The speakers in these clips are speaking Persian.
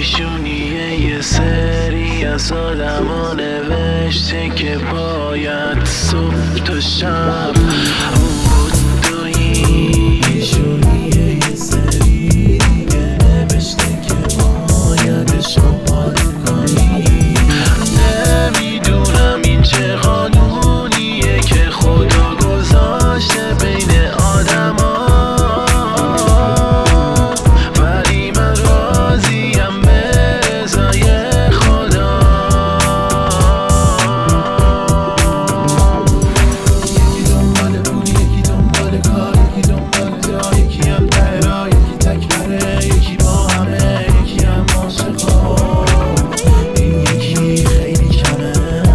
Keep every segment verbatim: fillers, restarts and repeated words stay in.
پیشونیه یه سری از آدما نوشته که باید صبح تا شب اون بود تویی. پیشونیه یه سری دیگه نوشته که باید شما کنی. نمیدونم این چه قانونیه که خدا گذاشته بین آدما، ولی من راضیم به رضای خدا. یکی دنبال پول، یکی دنبال کار، یکی دنبال جا، یکی هم تهرا، یکی تکبره، یکی با همه، یکی هم عاشقا. این یکی خیلی کمه،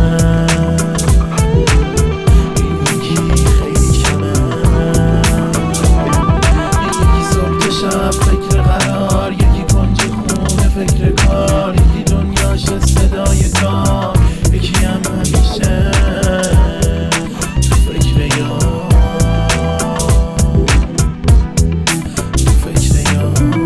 این یکی خیلی کمه. یکی صبح تا شب فکر قرار، یکی کنج خونه فکر کار، یکی دنیاش صدای کار، یکی هم همیشه تو فکر یار، تو فکر یار.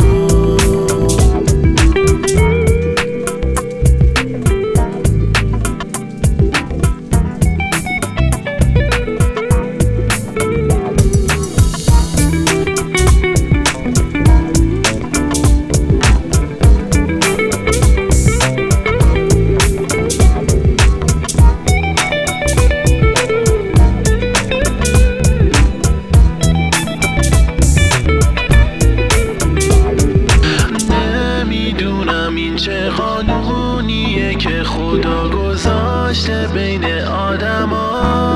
نمیدونم این چه قانونیه که خدا گذاشته بین آدما،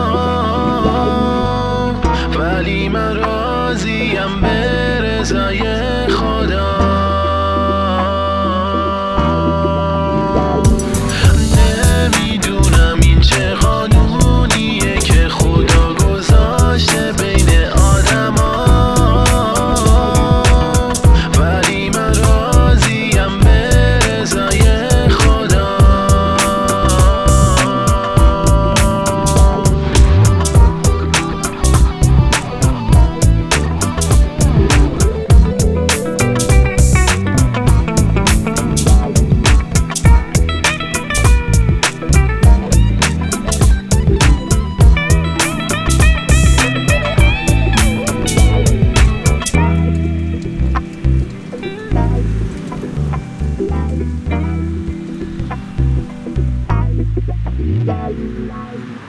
ولی من راضیم به رضای خدا. نمیدونم این چه قانونیه که خدا گذاشته بین آدما، ولی من راضیم به رضای خدا. Bye.